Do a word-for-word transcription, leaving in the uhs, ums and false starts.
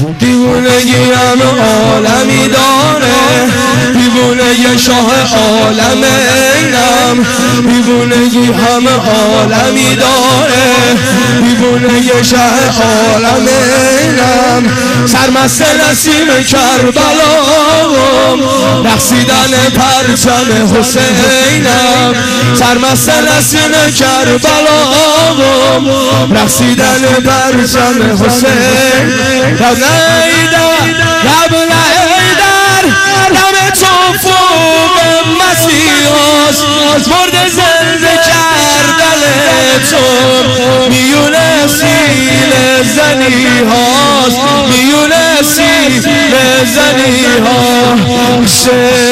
دیوونگی همه عالمی داره، دیوونگی شاه عالم اینم، دیوونگی همه عالمی داره، دیوونگی شاه عالم اینم. سرمست نسیم کربلام، رقصیدن پرچم حسینم. سرمست نسیم کربلام، رقصیدن پرچم حسین. رب نیدر رب نیدر دم تو فوق مسیح هاست، مرد زنده کردن تو میون سیل زنی هاست، میون سیل زنی هاست.